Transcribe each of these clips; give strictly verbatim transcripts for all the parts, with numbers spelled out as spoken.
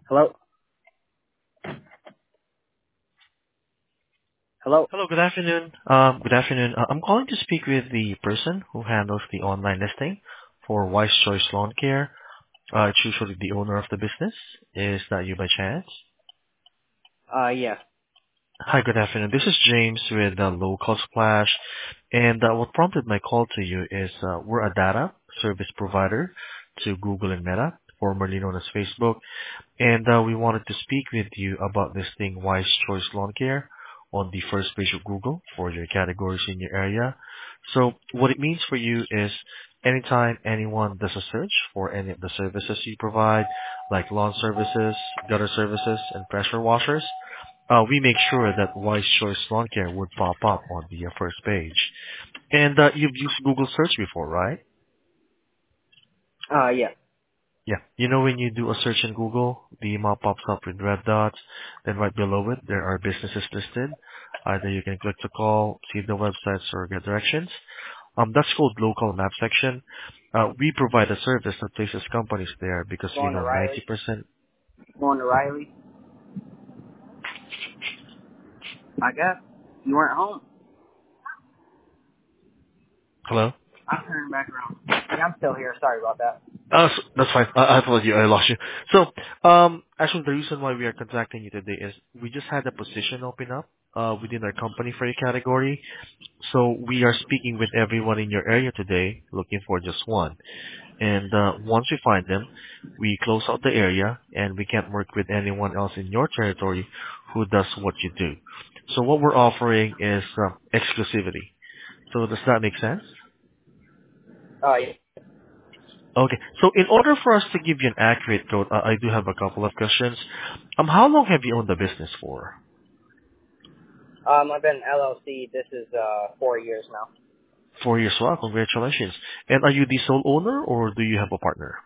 Hello? Hello? Hello, good afternoon. Um, Good afternoon. Uh, I'm calling to speak with the person who handles the online listing for Wise Choice Lawn Care. Uh, It's usually the owner of the business. Is that you by chance? Uh, yeah. Hi, good afternoon. This is James with uh, Local Splash, and uh, what prompted my call to you is uh, we're a data service provider to Google and Meta, formerly known as Facebook. And uh, we wanted to speak with you about listing Wise Choice Lawn Care on the first page of Google for your categories in your area. So what it means for you is anytime anyone does a search for any of the services you provide, like lawn services, gutter services, and pressure washers, uh, we make sure that Wise Choice Lawn Care would pop up on the uh, first page. And uh, you've used Google search before, right? Uh, yeah. Yeah. You know when you do a search in Google, the email pops up with red dots, then right below it, there are businesses listed. Either you can click to call, see the websites, or get directions. Um, that's called local map section. Uh, we provide a service that places companies there because we Going to know Riley? ninety percent. Going to Riley? I guess. You weren't home. Hello? I'm turning back around. Yeah, I'm still here. Sorry about that. Uh, s- that's fine. I, I thought you, I lost you. So, um, actually, the reason why we are contacting you today is we just had a position open up uh, within our company for your category. So we are speaking with everyone in your area today, looking for just one. And uh, once we find them, we close out the area, and we can't work with anyone else in your territory who does what you do. So what we're offering is uh, exclusivity. So does that make sense? Uh, yeah. Okay. So in order for us to give you an accurate code, uh, I do have a couple of questions. Um, how long have you owned the business for? Um, I've been L L C. This is, uh, four years now. Four years. Wow, congratulations. And are you the sole owner, or do you have a partner?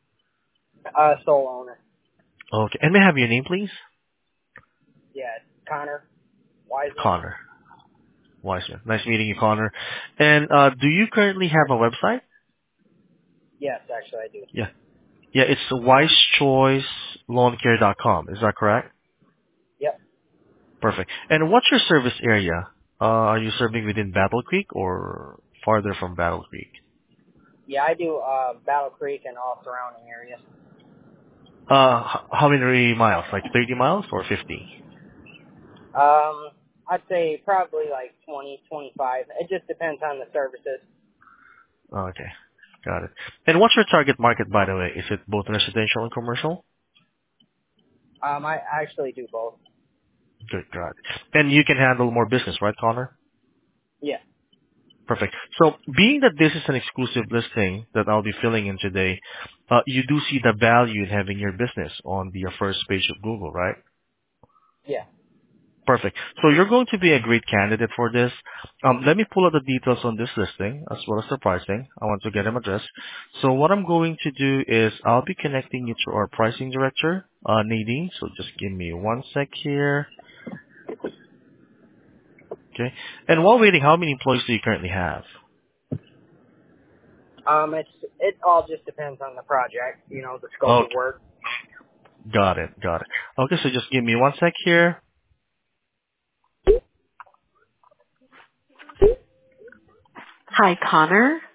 Uh, sole owner. Okay. And may I have your name, please? Yeah, Connor Wiseman. Connor Wiseman. Nice meeting you, Connor. And uh, do you currently have a website? Yes, actually I do. Yeah. Yeah, it's wise choice lawn care dot com. Is that correct? Yep. Perfect. And what's your service area? Uh, are you serving within Battle Creek or farther from Battle Creek? Yeah, I do, uh, Battle Creek and all surrounding areas. Uh, h- how many miles? Like thirty miles or fifty? Um, I'd say probably like twenty, twenty-five. It just depends on the services. Okay. Got it. And what's your target market, by the way? Is it both residential and commercial? Um, I actually do both. Good, got it. And you can handle more business, right, Connor? Yeah. Perfect. So being that this is an exclusive listing that I'll be filling in today, uh, you do see the value in having your business on the uh, first page of Google, right? Yeah. Perfect. So you're going to be a great candidate for this. Um, let me pull out the details on this listing as well as the pricing. I want to get them addressed. So what I'm going to do is I'll be connecting you to our pricing director, uh, Nadine. So just give me one sec here. Okay. And while waiting, how many employees do you currently have? Um, it's it all just depends on the project, you know, the scope of Okay. work. Got it. Got it. Okay. So just give me one sec here. Hi, Connor.